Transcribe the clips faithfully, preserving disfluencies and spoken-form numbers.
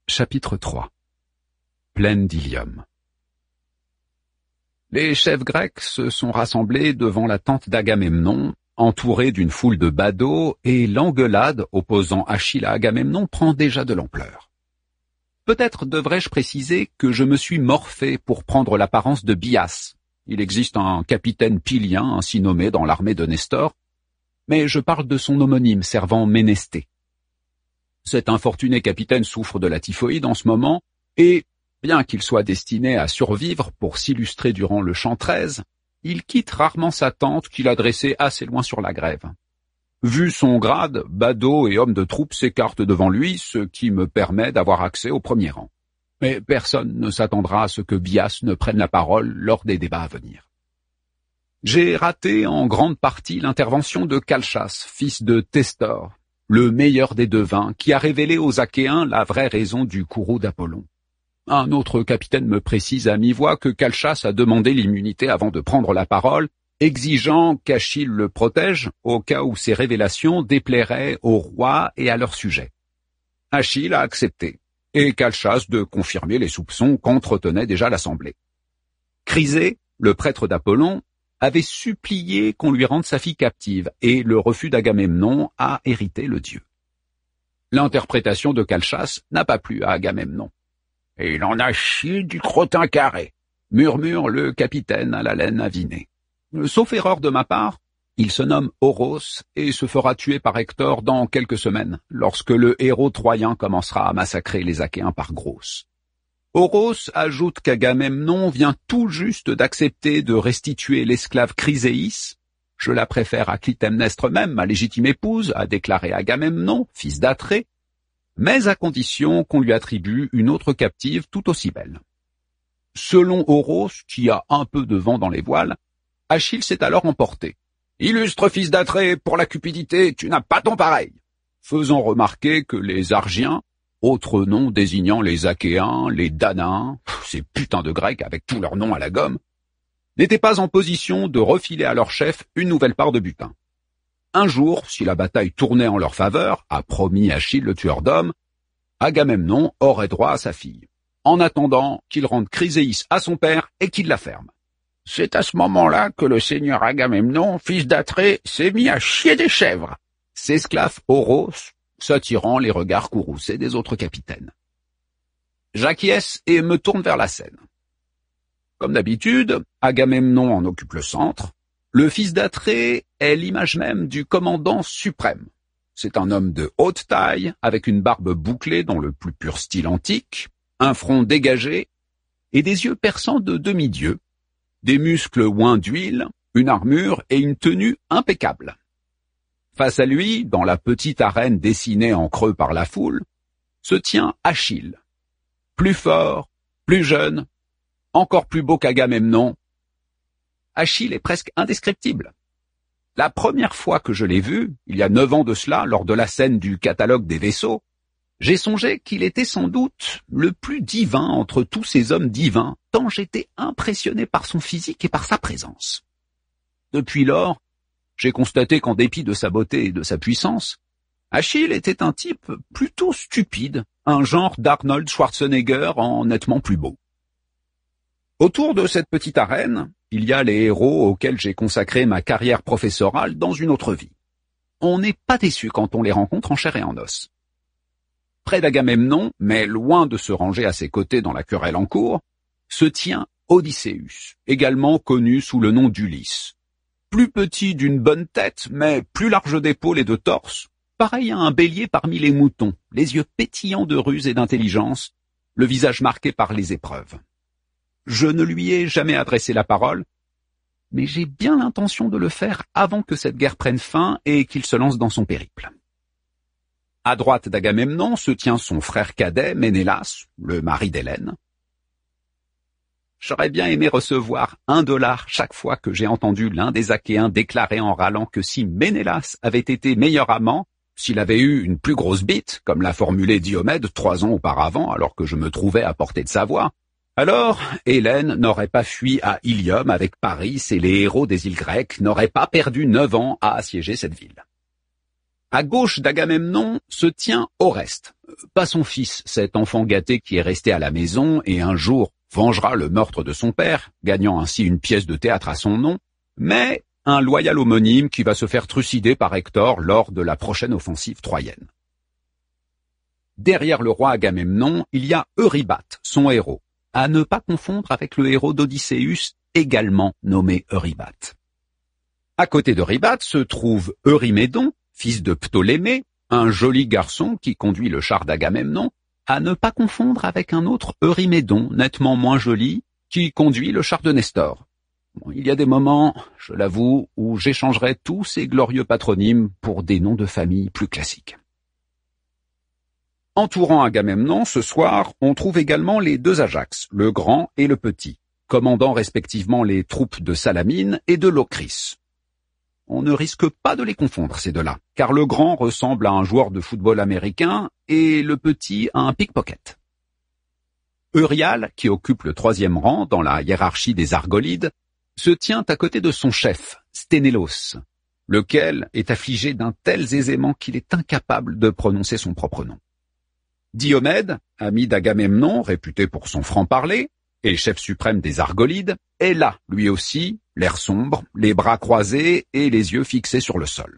Chapitre trois. Plaine d'Ilium. Les chefs grecs se sont rassemblés devant la tente d'Agamemnon, entourés d'une foule de badauds, et l'engueulade opposant Achille à Agamemnon prend déjà de l'ampleur. Peut-être devrais-je préciser que je me suis morphé pour prendre l'apparence de Bias. Il existe un capitaine pilien ainsi nommé dans l'armée de Nestor, mais je parle de son homonyme servant Ménesthée. Cet infortuné capitaine souffre de la typhoïde en ce moment, et, bien qu'il soit destiné à survivre pour s'illustrer durant le chant treize, il quitte rarement sa tente qu'il a dressée assez loin sur la grève. Vu son grade, badaud et homme de troupe s'écartent devant lui, ce qui me permet d'avoir accès au premier rang. Mais personne ne s'attendra à ce que Bias ne prenne la parole lors des débats à venir. J'ai raté en grande partie l'intervention de Calchas, fils de Testor, le meilleur des devins, qui a révélé aux Achéens la vraie raison du courroux d'Apollon. Un autre capitaine me précise à mi-voix que Calchas a demandé l'immunité avant de prendre la parole, exigeant qu'Achille le protège au cas où ses révélations déplairaient au roi et à leur sujet. Achille a accepté, et Calchas de confirmer les soupçons qu'entretenait déjà l'assemblée. Chryzé, le prêtre d'Apollon, avait supplié qu'on lui rende sa fille captive, et le refus d'Agamemnon a hérité le dieu. L'interprétation de Calchas n'a pas plu à Agamemnon. « Il en a chié du crottin carré », murmure le capitaine à la laine avinée. Sauf erreur de ma part, il se nomme Oros et se fera tuer par Hector dans quelques semaines, lorsque le héros troyen commencera à massacrer les Achéens par grosses. Oros ajoute qu'Agamemnon vient tout juste d'accepter de restituer l'esclave Chryséis. Je la préfère à Clytemnestre même, ma légitime épouse, a déclaré Agamemnon, fils d'Atrée, mais à condition qu'on lui attribue une autre captive tout aussi belle. Selon Oros, qui a un peu de vent dans les voiles, Achille s'est alors emporté. « Illustre fils d'Atrée, pour la cupidité, tu n'as pas ton pareil !» faisant remarquer que les Argiens, autres noms désignant les Achéens, les Danaens, ces putains de Grecs avec tous leurs noms à la gomme, n'étaient pas en position de refiler à leur chef une nouvelle part de butin. Un jour, si la bataille tournait en leur faveur, a promis Achille le tueur d'hommes, Agamemnon aurait droit à sa fille, en attendant qu'il rende Chryséis à son père et qu'il la ferme. C'est à ce moment-là que le seigneur Agamemnon, fils d'Atrée, s'est mis à chier des chèvres, s'esclaffe Oros, s'attirant les regards courroucés des autres capitaines. J'acquiesce et me tourne vers la scène. Comme d'habitude, Agamemnon en occupe le centre. Le fils d'Atrée est l'image même du commandant suprême. C'est un homme de haute taille, avec une barbe bouclée dans le plus pur style antique, un front dégagé et des yeux perçants de demi-dieu, des muscles oints d'huile, une armure et une tenue impeccables. Face à lui, dans la petite arène dessinée en creux par la foule, se tient Achille. Plus fort, plus jeune, encore plus beau qu'Agamemnon. Achille est presque indescriptible. La première fois que je l'ai vu, il y a neuf ans de cela, lors de la scène du catalogue des vaisseaux, j'ai songé qu'il était sans doute le plus divin entre tous ces hommes divins, tant j'étais impressionné par son physique et par sa présence. Depuis lors, j'ai constaté qu'en dépit de sa beauté et de sa puissance, Achille était un type plutôt stupide, un genre d'Arnold Schwarzenegger en nettement plus beau. Autour de cette petite arène, il y a les héros auxquels j'ai consacré ma carrière professorale dans une autre vie. On n'est pas déçu quand on les rencontre en chair et en os. Près d'Agamemnon, mais loin de se ranger à ses côtés dans la querelle en cours, se tient Odysseus, également connu sous le nom d'Ulysse. Plus petit d'une bonne tête, mais plus large d'épaules et de torse, pareil à un bélier parmi les moutons, les yeux pétillants de ruse et d'intelligence, le visage marqué par les épreuves. Je ne lui ai jamais adressé la parole, mais j'ai bien l'intention de le faire avant que cette guerre prenne fin et qu'il se lance dans son périple. À droite d'Agamemnon se tient son frère cadet, Ménélas, le mari d'Hélène. J'aurais bien aimé recevoir un dollar chaque fois que j'ai entendu l'un des Achéens déclarer en râlant que si Ménélas avait été meilleur amant, s'il avait eu une plus grosse bite, comme l'a formulé Diomède trois ans auparavant alors que je me trouvais à portée de sa voix, alors Hélène n'aurait pas fui à Ilium avec Paris et les héros des îles grecques n'auraient pas perdu neuf ans à assiéger cette ville. À gauche d'Agamemnon se tient Oreste, pas son fils, cet enfant gâté qui est resté à la maison et un jour vengera le meurtre de son père, gagnant ainsi une pièce de théâtre à son nom, mais un loyal homonyme qui va se faire trucider par Hector lors de la prochaine offensive troyenne. Derrière le roi Agamemnon, il y a Eurybates, son héros, à ne pas confondre avec le héros d'Odysseus, également nommé Eurybates. À côté d'Eurybates se trouve Eurymédon, fils de Ptolémée, un joli garçon qui conduit le char d'Agamemnon, à ne pas confondre avec un autre Eurymédon, nettement moins joli, qui conduit le char de Nestor. Bon, il y a des moments, je l'avoue, où j'échangerai tous ces glorieux patronymes pour des noms de famille plus classiques. Entourant Agamemnon, ce soir, on trouve également les deux Ajax, le grand et le petit, commandant respectivement les troupes de Salamine et de Locris. On ne risque pas de les confondre, ces deux-là, car le grand ressemble à un joueur de football américain et le petit à un pickpocket. Euryale, qui occupe le troisième rang dans la hiérarchie des Argolides, se tient à côté de son chef, Sténélos, lequel est affligé d'un tel aisément qu'il est incapable de prononcer son propre nom. Diomède, ami d'Agamemnon, réputé pour son franc-parler, et chef suprême des Argolides, est là, lui aussi, l'air sombre, les bras croisés et les yeux fixés sur le sol.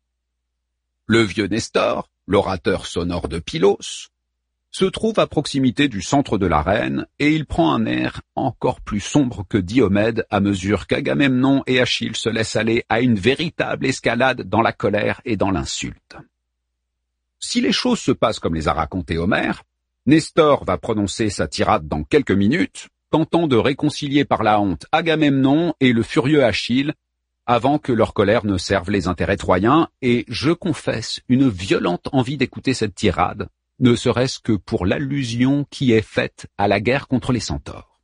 Le vieux Nestor, l'orateur sonore de Pylos, se trouve à proximité du centre de l'arène et il prend un air encore plus sombre que Diomède à mesure qu'Agamemnon et Achille se laissent aller à une véritable escalade dans la colère et dans l'insulte. Si les choses se passent comme les a racontées Homère, Nestor va prononcer sa tirade dans quelques minutes, tentant de réconcilier par la honte Agamemnon et le furieux Achille, avant que leur colère ne serve les intérêts troyens, et je confesse une violente envie d'écouter cette tirade, ne serait-ce que pour l'allusion qui est faite à la guerre contre les centaures.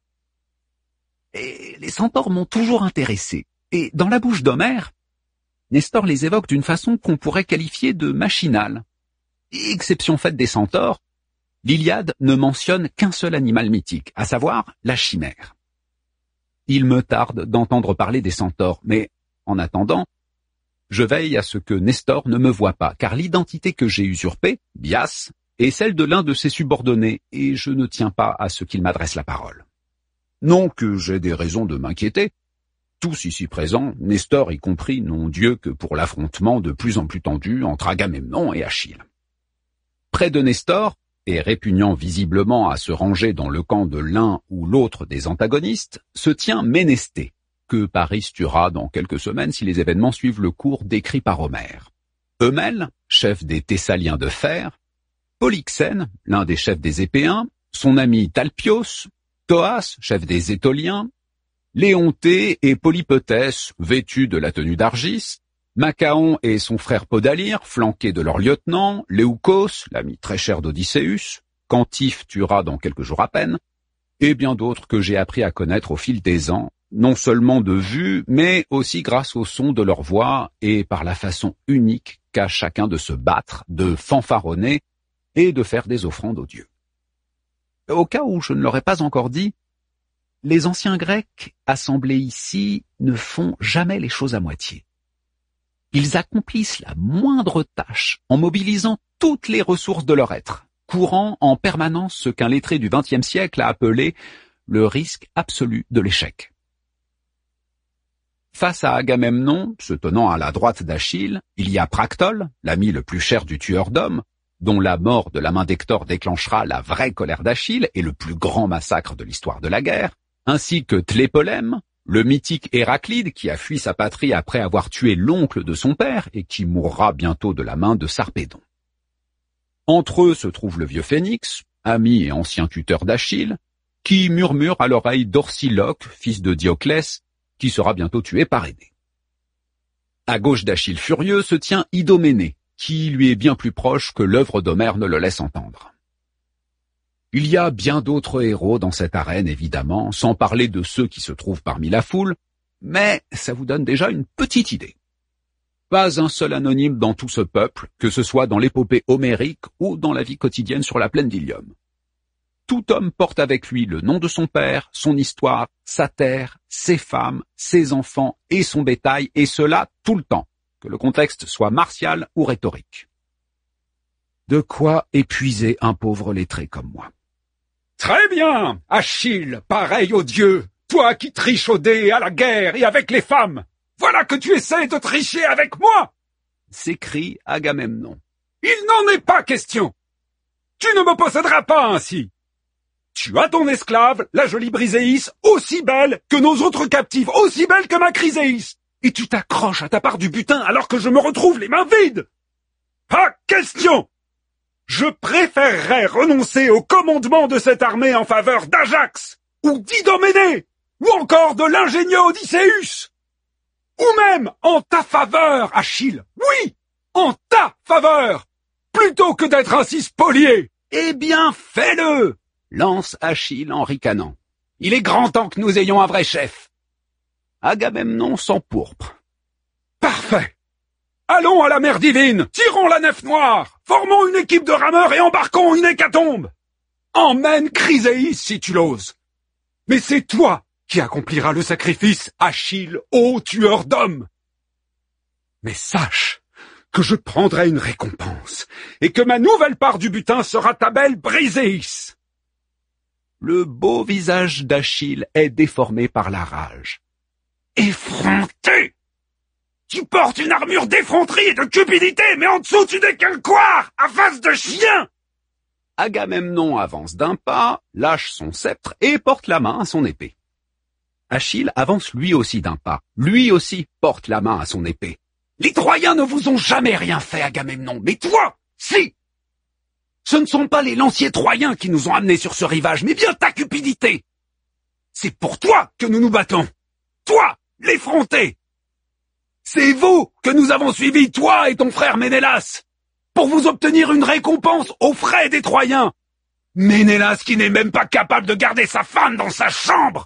Et les centaures m'ont toujours intéressé, et dans la bouche d'Homère, Nestor les évoque d'une façon qu'on pourrait qualifier de machinale. Exception faite des centaures, l'Iliade ne mentionne qu'un seul animal mythique, à savoir la chimère. Il me tarde d'entendre parler des centaures, mais en attendant, je veille à ce que Nestor ne me voie pas, car l'identité que j'ai usurpée, Bias, est celle de l'un de ses subordonnés, et je ne tiens pas à ce qu'il m'adresse la parole. Non que j'ai des raisons de m'inquiéter. Tous ici présents, Nestor y compris, n'ont Dieu que pour l'affrontement de plus en plus tendu entre Agamemnon et Achille. Près de Nestor, et répugnant visiblement à se ranger dans le camp de l'un ou l'autre des antagonistes, se tient Ménesthée, que Paris tuera dans quelques semaines si les événements suivent le cours décrit par Homère. Eumèle, chef des Thessaliens de fer, Polyxène, l'un des chefs des Épéens, son ami Talpios, Thoas, chef des Étoliens, Léontée et Polypœtès, vêtus de la tenue d'Argis, Macaon et son frère Podalyre, flanqués de leur lieutenant, Léoucos, l'ami très cher d'Odysseus, qu'Antife tuera dans quelques jours à peine, et bien d'autres que j'ai appris à connaître au fil des ans, non seulement de vue, mais aussi grâce au son de leur voix et par la façon unique qu'a chacun de se battre, de fanfaronner et de faire des offrandes aux dieux. Au cas où je ne l'aurais pas encore dit, les anciens Grecs assemblés ici ne font jamais les choses à moitié. Ils accomplissent la moindre tâche en mobilisant toutes les ressources de leur être, courant en permanence ce qu'un lettré du vingtième siècle a appelé le risque absolu de l'échec. Face à Agamemnon, se tenant à la droite d'Achille, il y a Practole, l'ami le plus cher du tueur d'hommes, dont la mort de la main d'Hector déclenchera la vraie colère d'Achille et le plus grand massacre de l'histoire de la guerre, ainsi que Tlépolème, le mythique Héraclide qui a fui sa patrie après avoir tué l'oncle de son père et qui mourra bientôt de la main de Sarpédon. Entre eux se trouve le vieux Phénix, ami et ancien tuteur d'Achille, qui murmure à l'oreille d'Orsiloque, fils de Dioclès, qui sera bientôt tué par Énée. À gauche d'Achille furieux se tient Idoménée, qui lui est bien plus proche que l'œuvre d'Homère ne le laisse entendre. Il y a bien d'autres héros dans cette arène, évidemment, sans parler de ceux qui se trouvent parmi la foule, mais ça vous donne déjà une petite idée. Pas un seul anonyme dans tout ce peuple, que ce soit dans l'épopée homérique ou dans la vie quotidienne sur la plaine d'Ilium. Tout homme porte avec lui le nom de son père, son histoire, sa terre, ses femmes, ses enfants et son bétail, et cela tout le temps, que le contexte soit martial ou rhétorique. De quoi épuiser un pauvre lettré comme moi. Très bien, Achille, pareil aux dieux, toi qui triches au dé, à la guerre et avec les femmes. Voilà que tu essaies de tricher avec moi! S'écrie Agamemnon. Il n'en est pas question! Tu ne me posséderas pas ainsi! Tu as ton esclave, la jolie Briséis, aussi belle que nos autres captives, aussi belle que ma Chryséis, et tu t'accroches à ta part du butin alors que je me retrouve les mains vides! Pas question! Je préférerais renoncer au commandement de cette armée en faveur d'Ajax, ou d'Idoménée, ou encore de l'ingénieux Odysseus, ou même en ta faveur, Achille, oui, en ta faveur, plutôt que d'être ainsi spolié. Eh bien, fais-le, lance Achille en ricanant. Il est grand temps que nous ayons un vrai chef. Agamemnon s'empourpre. Parfait. Allons à la mer divine, tirons la nef noire, formons une équipe de rameurs et embarquons une hécatombe. Emmène Chryséis si tu l'oses. Mais c'est toi qui accompliras le sacrifice, Achille, ô tueur d'hommes. Mais sache que je prendrai une récompense, et que ma nouvelle part du butin sera ta belle Briséis. Le beau visage d'Achille est déformé par la rage. Effronté! Tu portes une armure d'effronterie et de cupidité, mais en dessous tu n'es qu'un couard, à face de chien! Agamemnon avance d'un pas, lâche son sceptre et porte la main à son épée. Achille avance lui aussi d'un pas, lui aussi porte la main à son épée. Les Troyens ne vous ont jamais rien fait, Agamemnon, mais toi, si! Ce ne sont pas les lanciers troyens qui nous ont amenés sur ce rivage, mais bien ta cupidité. C'est pour toi que nous nous battons. Toi, l'effronté. C'est vous que nous avons suivis, toi et ton frère Ménélas, pour vous obtenir une récompense aux frais des Troyens. Ménélas qui n'est même pas capable de garder sa femme dans sa chambre.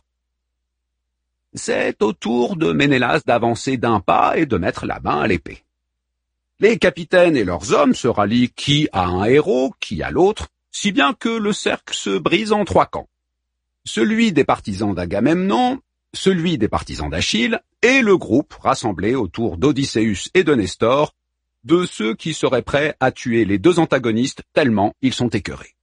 C'est au tour de Ménélas d'avancer d'un pas et de mettre la main à l'épée. Les capitaines et leurs hommes se rallient qui à un héros, qui à l'autre, si bien que le cercle se brise en trois camps. Celui des partisans d'Agamemnon, celui des partisans d'Achille, et le groupe rassemblé autour d'Odysseus et de Nestor, de ceux qui seraient prêts à tuer les deux antagonistes tellement ils sont écœurés.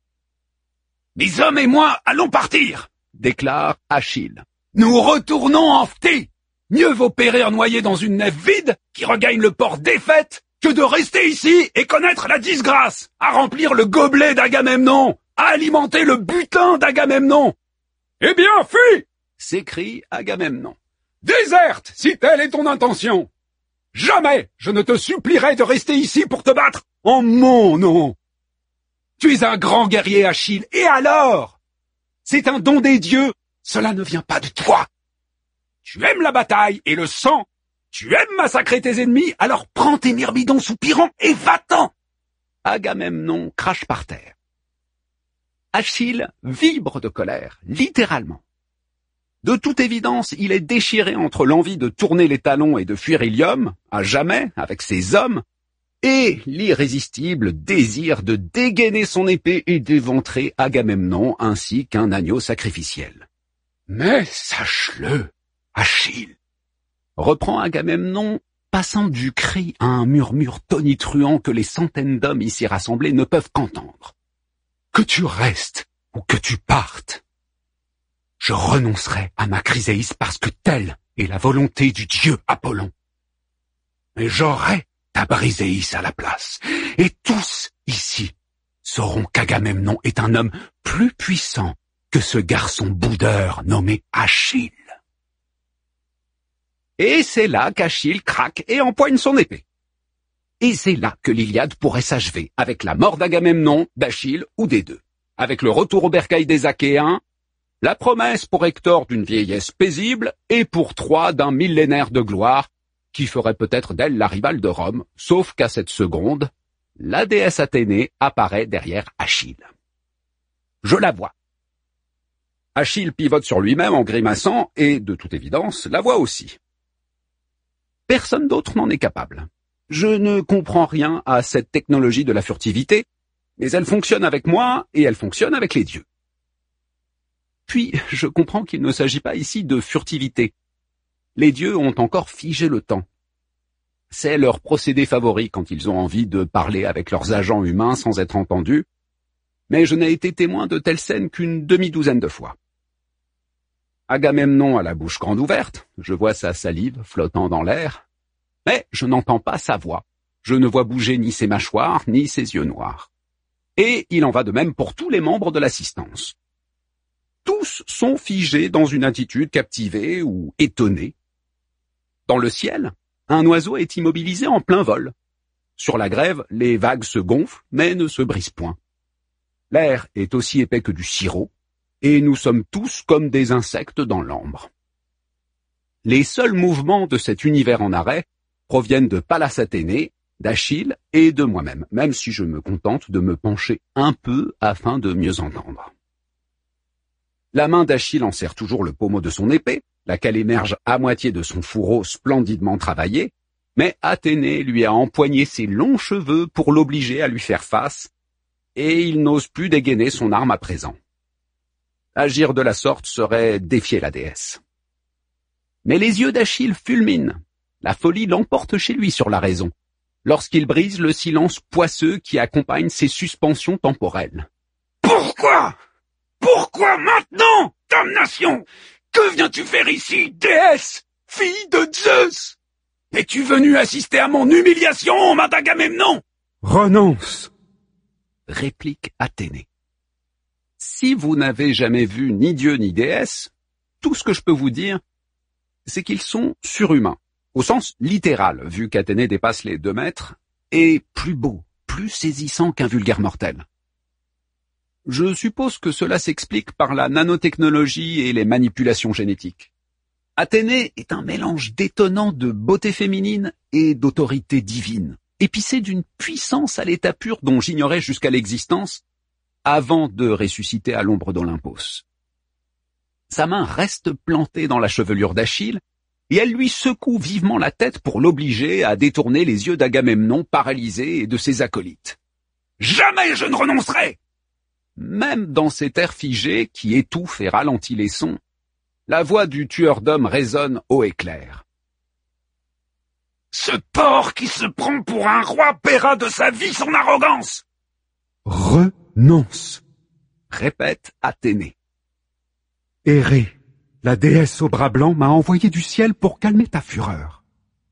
« Mes hommes et moi allons partir !» déclare Achille. « Nous retournons en Phthie. Mieux vaut périr noyé dans une nef vide qui regagne le port défaite que de rester ici et connaître la disgrâce, à remplir le gobelet d'Agamemnon, à alimenter le butin d'Agamemnon. Eh bien, fuis !» s'écrie Agamemnon. « Déserte, si telle est ton intention. Jamais je ne te supplierai de rester ici pour te battre en mon nom. Tu es un grand guerrier, Achille, et alors? C'est un don des dieux, cela ne vient pas de toi. Tu aimes la bataille et le sang, tu aimes massacrer tes ennemis, alors prends tes myrmidons soupirants et va-t'en. » Agamemnon crache par terre. Achille vibre de colère, littéralement. De toute évidence, il est déchiré entre l'envie de tourner les talons et de fuir Ilium, à jamais, avec ses hommes, et l'irrésistible désir de dégainer son épée et d'éventrer Agamemnon ainsi qu'un agneau sacrificiel. « Mais sache-le, Achille, » reprend Agamemnon, passant du cri à un murmure tonitruant que les centaines d'hommes ici rassemblés ne peuvent qu'entendre. « que tu restes ou que tu partes, je renoncerai à ma Chryséis parce que telle est la volonté du dieu Apollon. Mais j'aurai ta Briséis à la place, et tous ici sauront qu'Agamemnon est un homme plus puissant que ce garçon boudeur nommé Achille. » Et c'est là qu'Achille craque et empoigne son épée. Et c'est là que l'Iliade pourrait s'achever, avec la mort d'Agamemnon, d'Achille ou des deux, avec le retour au bercail des Achéens, la promesse pour Hector d'une vieillesse paisible et pour Troie d'un millénaire de gloire qui ferait peut-être d'elle la rivale de Rome, sauf qu'à cette seconde, la déesse Athénée apparaît derrière Achille. Je la vois. Achille pivote sur lui-même en grimaçant et, de toute évidence, la voit aussi. Personne d'autre n'en est capable. Je ne comprends rien à cette technologie de la furtivité, mais elle fonctionne avec moi et elle fonctionne avec les dieux. Puis, je comprends qu'il ne s'agit pas ici de furtivité. Les dieux ont encore figé le temps. C'est leur procédé favori quand ils ont envie de parler avec leurs agents humains sans être entendus, mais je n'ai été témoin de telles scènes qu'une demi-douzaine de fois. Agamemnon a la bouche grande ouverte, je vois sa salive flottant dans l'air, mais je n'entends pas sa voix, je ne vois bouger ni ses mâchoires, ni ses yeux noirs. Et il en va de même pour tous les membres de l'assistance. Tous sont figés dans une attitude captivée ou étonnée. Dans le ciel, un oiseau est immobilisé en plein vol. Sur la grève, les vagues se gonflent, mais ne se brisent point. L'air est aussi épais que du sirop, et nous sommes tous comme des insectes dans l'ambre. Les seuls mouvements de cet univers en arrêt proviennent de Pallas Athénée, d'Achille et de moi-même, même si je me contente de me pencher un peu afin de mieux entendre. La main d'Achille enserre toujours le pommeau de son épée, laquelle émerge à moitié de son fourreau splendidement travaillé, mais Athénée lui a empoigné ses longs cheveux pour l'obliger à lui faire face, et il n'ose plus dégainer son arme à présent. Agir de la sorte serait défier la déesse. Mais les yeux d'Achille fulminent. La folie l'emporte chez lui sur la raison, lorsqu'il brise le silence poisseux qui accompagne ses suspensions temporelles. Pourquoi? Pourquoi maintenant, damnation? Que viens-tu faire ici, déesse, fille de Zeus? Es-tu venue assister à mon humiliation, ma d'Agamemnon? Renonce, réplique Athénée. Si vous n'avez jamais vu ni dieu ni déesse, tout ce que je peux vous dire, c'est qu'ils sont surhumains, au sens littéral, vu qu'Athénée dépasse les deux mètres, et plus beau, plus saisissant qu'un vulgaire mortel. Je suppose que cela s'explique par la nanotechnologie et les manipulations génétiques. Athénée est un mélange détonnant de beauté féminine et d'autorité divine, épicé d'une puissance à l'état pur dont j'ignorais jusqu'à l'existence, avant de ressusciter à l'ombre d'Olympos. Sa main reste plantée dans la chevelure d'Achille, et elle lui secoue vivement la tête pour l'obliger à détourner les yeux d'Agamemnon paralysé et de ses acolytes. Jamais je ne renoncerai! Même dans cet air figé qui étouffe et ralentit les sons, la voix du tueur d'hommes résonne haut et clair. Ce porc qui se prend pour un roi paiera de sa vie son arrogance! Renonce, répète Athénée. Hérée, la déesse au bras blanc m'a envoyé du ciel pour calmer ta fureur.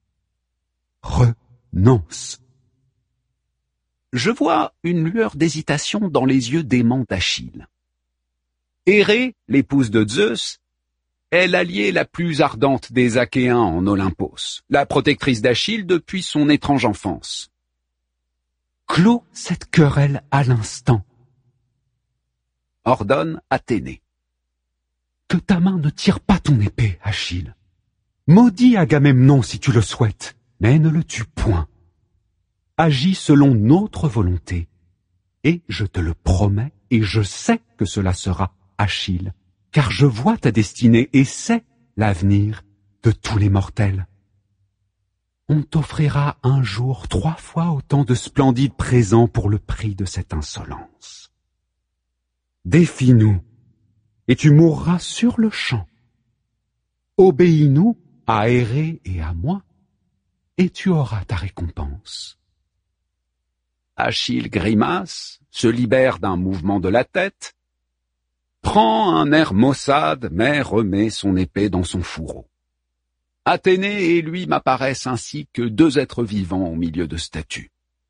Renonce. Je vois une lueur d'hésitation dans les yeux déments d'Achille. Hérée, l'épouse de Zeus, est l'alliée la plus ardente des Achéens en Olympos, la protectrice d'Achille depuis son étrange enfance. Clos cette querelle à l'instant, ordonne Athénée. Que ta main ne tire pas ton épée, Achille. Maudis Agamemnon si tu le souhaites, mais ne le tue point. Agis selon notre volonté, et je te le promets, et je sais que cela sera Achille, car je vois ta destinée et sais l'avenir de tous les mortels. On t'offrira un jour trois fois autant de splendides présents pour le prix de cette insolence. Défie-nous, et tu mourras sur le champ. Obéis-nous à Hérée et à moi, et tu auras ta récompense. Achille grimace, se libère d'un mouvement de la tête, prend un air maussade, mais remet son épée dans son fourreau. Athénée et lui m'apparaissent ainsi que deux êtres vivants au milieu de statues.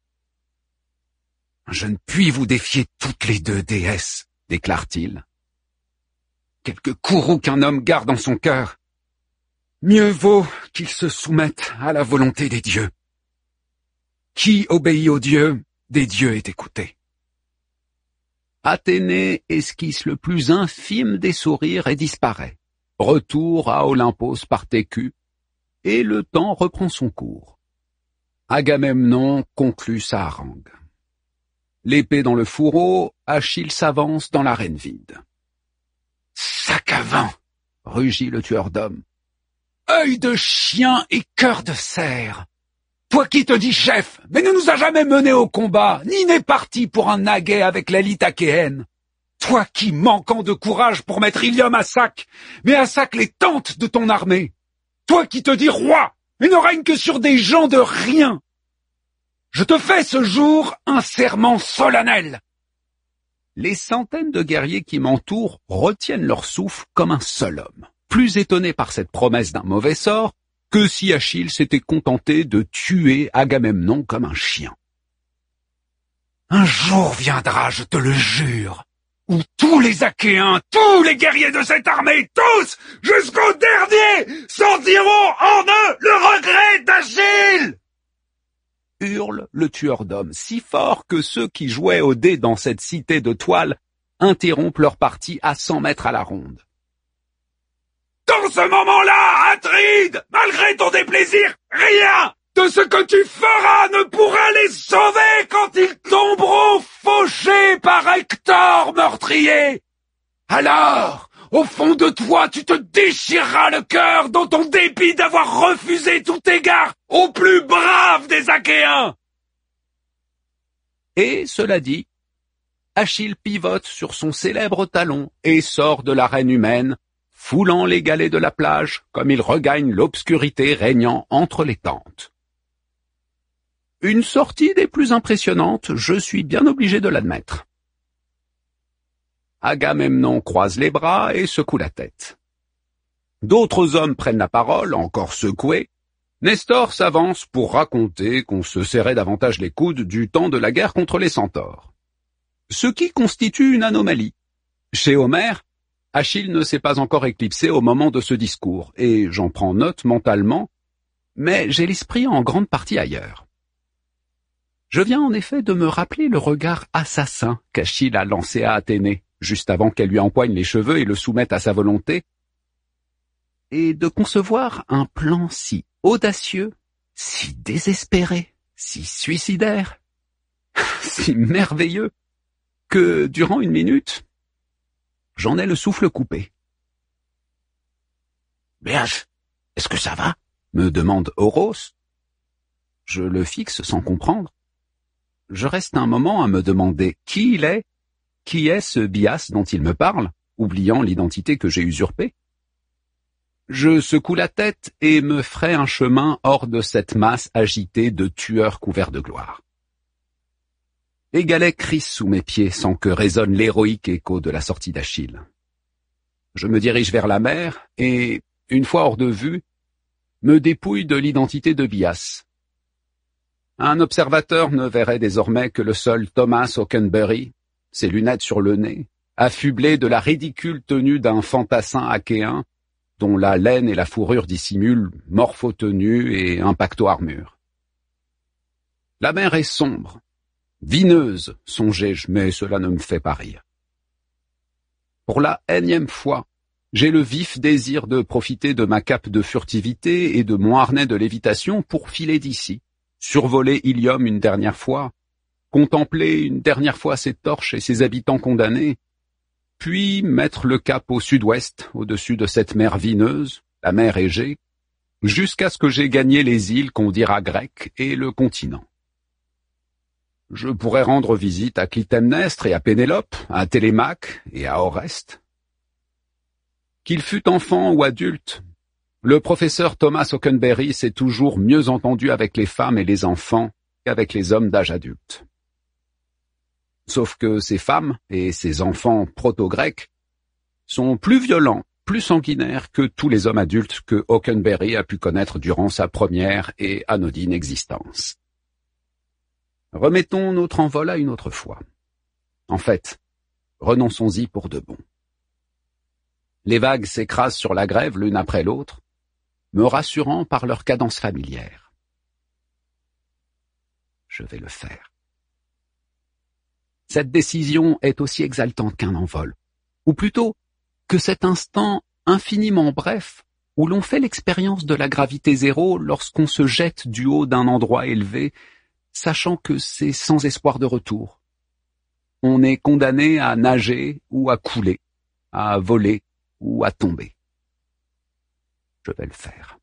« Je ne puis vous défier toutes les deux, déesses, » déclare-t-il. « Quelque courroux qu'un homme garde en son cœur, mieux vaut qu'il se soumette à la volonté des dieux. Qui obéit aux dieux, des dieux est écouté. » Athénée esquisse le plus infime des sourires et disparaît. Retour à Olympos par Técu, et le temps reprend son cours. Agamemnon conclut sa harangue. L'épée dans le fourreau, Achille s'avance dans l'arène vide. « Sac à vent !» rugit le tueur d'hommes. « Œil de chien et cœur de cerf ! Toi qui te dis chef, mais ne nous a jamais menés au combat, ni n'est parti pour un naguet avec l'élite achéenne. Toi qui, manquant de courage pour mettre Ilium à sac, mets à sac les tentes de ton armée. Toi qui te dis roi, et ne règne que sur des gens de rien. Je te fais ce jour un serment solennel. » Les centaines de guerriers qui m'entourent retiennent leur souffle comme un seul homme, plus étonnés par cette promesse d'un mauvais sort que si Achille s'était contenté de tuer Agamemnon comme un chien. « Un jour viendra, je te le jure, où tous les Achéens, tous les guerriers de cette armée, tous, jusqu'au dernier, sentiront en eux le regret d'Achille !» Hurle le tueur d'hommes, si fort que ceux qui jouaient au dé dans cette cité de toile interrompent leur partie à cent mètres à la ronde. « Dans ce moment-là, Atride, malgré ton déplaisir, rien de ce que tu feras ne pourra les sauver quand ils tomberont fauchés par Hector meurtrier. Alors, au fond de toi, tu te déchireras le cœur dans ton dépit d'avoir refusé tout égard au plus brave des Achéens. » Et, cela dit, Achille pivote sur son célèbre talon et sort de l'arène humaine, foulant les galets de la plage comme il regagne l'obscurité régnant entre les tentes. Une sortie des plus impressionnantes, je suis bien obligé de l'admettre. Agamemnon croise les bras et secoue la tête. D'autres hommes prennent la parole, encore secoués. Nestor s'avance pour raconter qu'on se serrait davantage les coudes du temps de la guerre contre les centaures. Ce qui constitue une anomalie. Chez Homère, Achille ne s'est pas encore éclipsé au moment de ce discours, et j'en prends note mentalement, mais j'ai l'esprit en grande partie ailleurs. Je viens en effet de me rappeler le regard assassin qu'Achille a lancé à Athénée, juste avant qu'elle lui empoigne les cheveux et le soumette à sa volonté, et de concevoir un plan si audacieux, si désespéré, si suicidaire, si merveilleux, que durant une minute, j'en ai le souffle coupé. « Béage, est-ce que ça va ?» me demande Oros. Je le fixe sans comprendre. Je reste un moment à me demander qui il est, qui est ce Bias dont il me parle, oubliant l'identité que j'ai usurpée. Je secoue la tête et me ferai un chemin hors de cette masse agitée de tueurs couverts de gloire. Les galets crissent sous mes pieds sans que résonne l'héroïque écho de la sortie d'Achille. Je me dirige vers la mer et, une fois hors de vue, me dépouille de l'identité de Bias. Un observateur ne verrait désormais que le seul Thomas Hockenberry, ses lunettes sur le nez, affublé de la ridicule tenue d'un fantassin achéen, dont la laine et la fourrure dissimulent morpho-tenue et impacto-armure. La mer est sombre, vineuse, songeai-je, mais cela ne me fait pas rire. Pour la énième fois, j'ai le vif désir de profiter de ma cape de furtivité et de mon harnais de lévitation pour filer d'ici, survoler Ilium une dernière fois, contempler une dernière fois ses torches et ses habitants condamnés, puis mettre le cap au sud-ouest, au-dessus de cette mer vineuse, la mer Égée, jusqu'à ce que j'ai gagné les îles qu'on dira grecques et le continent. Je pourrais rendre visite à Clytemnestre et à Pénélope, à Télémaque et à Oreste. Qu'il fût enfant ou adulte, le professeur Thomas Hockenberry s'est toujours mieux entendu avec les femmes et les enfants qu'avec les hommes d'âge adulte. Sauf que ces femmes et ces enfants proto-grecs sont plus violents, plus sanguinaires que tous les hommes adultes que Hockenberry a pu connaître durant sa première et anodine existence. Remettons notre envol à une autre fois. En fait, renonçons-y pour de bon. Les vagues s'écrasent sur la grève l'une après l'autre, me rassurant par leur cadence familière. Je vais le faire. Cette décision est aussi exaltante qu'un envol, ou plutôt que cet instant infiniment bref où l'on fait l'expérience de la gravité zéro lorsqu'on se jette du haut d'un endroit élevé, sachant que c'est sans espoir de retour. On est condamné à nager ou à couler, à voler ou à tomber. Je vais le faire.